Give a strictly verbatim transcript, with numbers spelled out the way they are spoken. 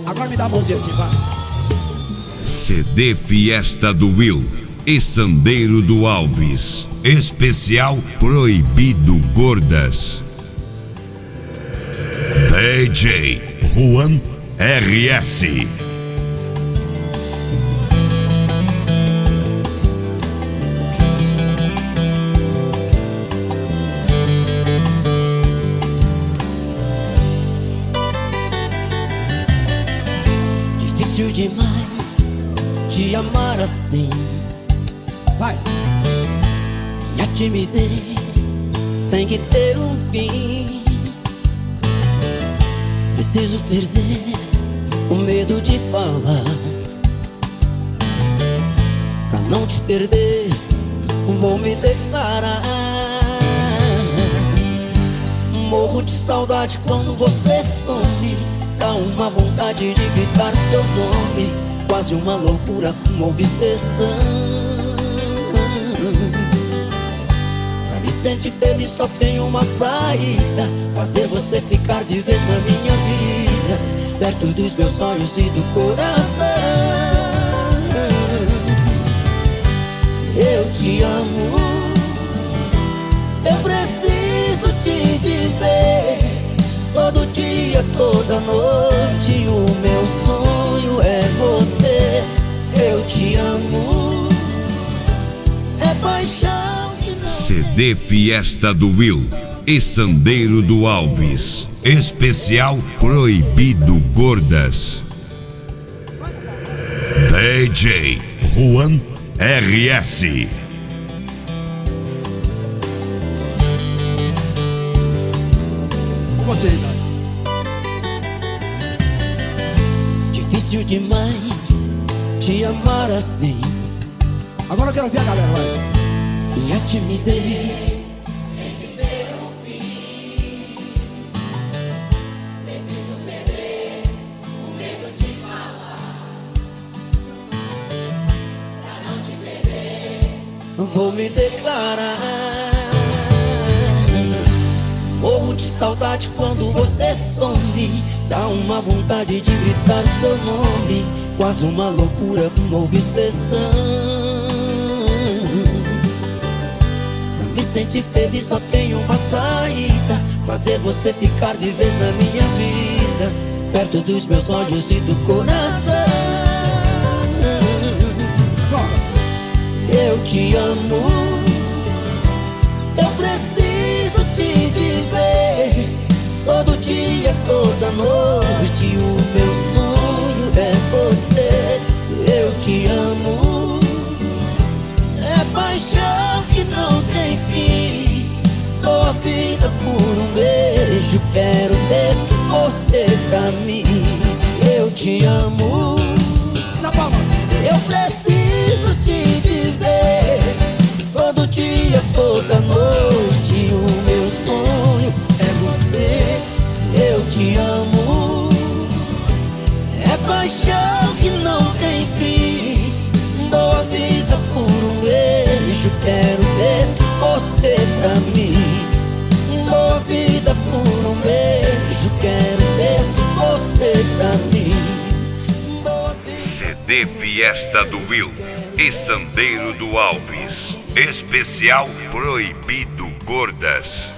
Agora me dá a mãozinha assim, vai. C D Fiesta do Will e Sandeiro do Alves. Especial Proibido Gordas. D J Juan R S. Difícil demais te amar assim. Vai. Minha timidez tem que ter um fim. Preciso perder o medo de falar. Pra não te perder, vou me declarar. Morro de saudade quando você some. Dá uma vontade de gritar seu nome. Quase uma loucura, uma obsessão. Pra me sentir feliz só tem uma saída: fazer você ficar de vez na minha vida, perto dos meus sonhos e do coração. Eu te amo, eu preciso te dizer. Todo dia, toda noite, o meu sonho é você. Eu te amo, é paixão que não... C D Fiesta do Will e Sandeiro do Alves. Especial Proibido Gordas. D J Juan R S. Vocês aí. Difícil demais te amar assim. Agora eu quero ver a galera, vai. Minha timidez Tem que ter um fim. Preciso perder o medo de falar. Pra não te perder, vou me declarar. Morro de saudade quando você some. Dá uma vontade de gritar seu nome. Quase uma loucura, uma obsessão. Pra me sentir feliz só tem uma saída: fazer você ficar de vez na minha vida, perto dos meus olhos e do coração. Eu te amo, eu preciso te dizer. Todo dia, toda noite, o meu sonho é você. Eu te amo, é paixão que não tem fim. Dou a vida por um beijo, quero ter você pra mim. Eu te amo, Na palma. eu preciso te dizer. Todo dia, toda noite, o meu sonho é você. Eu te amo, é paixão que não tem fim. Dou a vida por um beijo, quero ter você pra mim. Dou a vida por um beijo, quero ter você pra mim. Dou a vida... C D Fiesta do Will e Sandeiro do Alves. Especial Proibido Gordas.